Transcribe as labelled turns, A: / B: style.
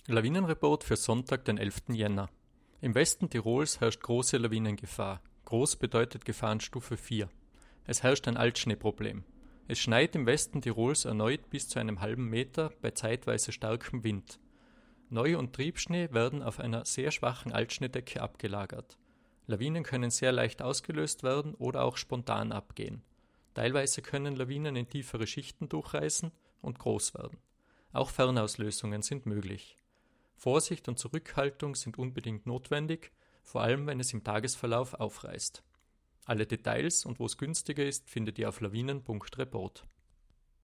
A: Lawinenreport für Sonntag, den 11. Jänner. Im Westen Tirols herrscht große Lawinengefahr. Groß bedeutet Gefahrenstufe 4. Es herrscht ein Altschneeproblem. Es schneit im Westen Tirols erneut bis zu einem halben Meter bei zeitweise starkem Wind. Neu- und Triebschnee werden auf einer sehr schwachen Altschneedecke abgelagert. Lawinen können sehr leicht ausgelöst werden oder auch spontan abgehen. Teilweise können Lawinen in tiefere Schichten durchreißen und groß werden. Auch Fernauslösungen sind möglich. Vorsicht und Zurückhaltung sind unbedingt notwendig, vor allem wenn es im Tagesverlauf aufreißt. Alle Details und wo es günstiger ist, findet ihr auf lawinen.report.